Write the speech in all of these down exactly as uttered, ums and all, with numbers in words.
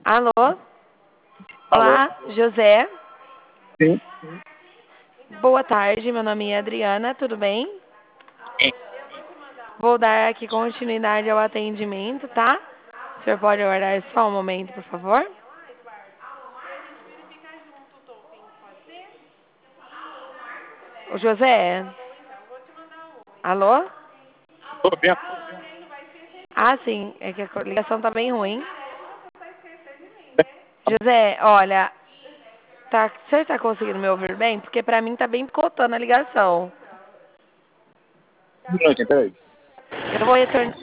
Alô? Alô? Olá, José. Sim. Boa tarde, meu nome é Adriana, tudo bem? Sim. Vou dar aqui continuidade ao atendimento, tá? O senhor pode aguardar só um momento, por favor? O José? Alô? Tô vendo. Ah, sim, é que a ligação tá bem ruim. José, olha, tá, o senhor tá conseguindo me ouvir bem? Porque pra mim tá bem picotando a ligação. Um minutinho, peraí. Eu vou retornar.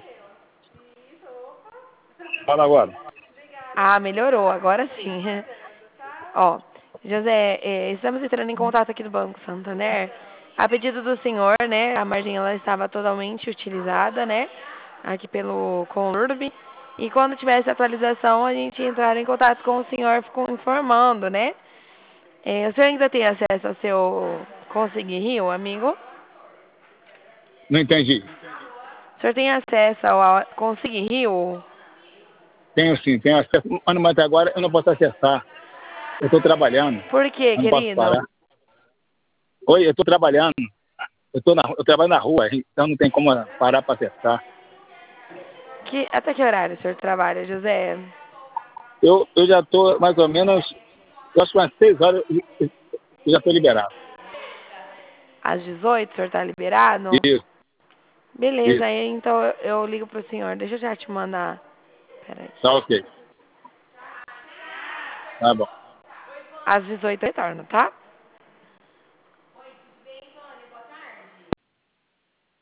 Fala agora. Ah, melhorou, agora sim. Ó, José, é, estamos entrando em contato aqui do Banco Santander. A pedido do senhor, né, a margem ela estava totalmente utilizada, né, aqui pelo Conurb. E quando tivesse atualização, a gente entrar em contato com o senhor ficou informando, né? É, o senhor ainda tem acesso ao seu Consegui Rio, amigo? Não entendi. O senhor tem acesso ao Consegui Rio? Tenho sim, tenho acesso. Mas até agora eu não posso acessar. Eu estou trabalhando. Por quê, Eu não posso querido? parar. Oi, eu estou trabalhando. Eu, tô na, eu trabalho na rua, então não tem como parar para acessar. Que, até que horário o senhor trabalha, José? Eu, eu já estou mais ou menos, eu acho que umas seis horas eu, eu já estou liberado. Às dezoito, o senhor tá liberado? Isso, Beleza, isso. aí então eu, eu ligo pro senhor. Deixa eu já te mandar. Pera aí. Tá ok. Tá bom. Às dezoito eu retorno, tá?